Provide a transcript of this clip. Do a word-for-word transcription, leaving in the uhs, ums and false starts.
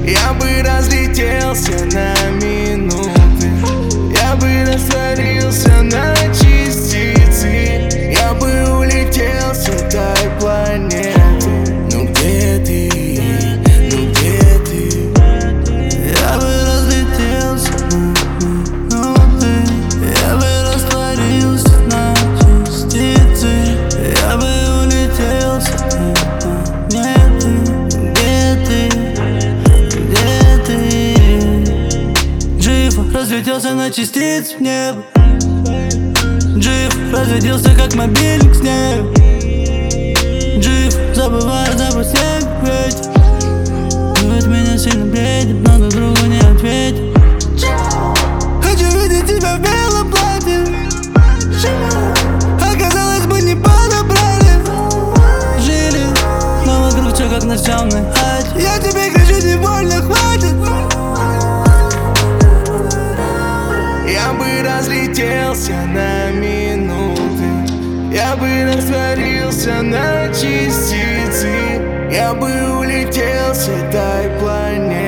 Я бы разлетелся на минуты, я бы растворился на частицы, я бы улетел с этой планеты. Ну где ты? Ну где ты? Я бы разлетелся на минуты, я бы растворился на частицы, я бы улетел с этой планеты. Где ты? Где ты? Джиф разлетелся на частицы в небо. Джиф разлетелся как мобильник с неба. Джиф забывает запах снег, ветер. От меня сильно бредит, но друг другу не ответит. Хочу видеть тебя в белом платье. Оказалось, мы не подобрали. Жили, но вокруг все как на темной хате. Я тебе кричу, не больно, хватит. Я бы разлетелся на минуты, я бы растворился на частицы, я бы улетел с этой планеты.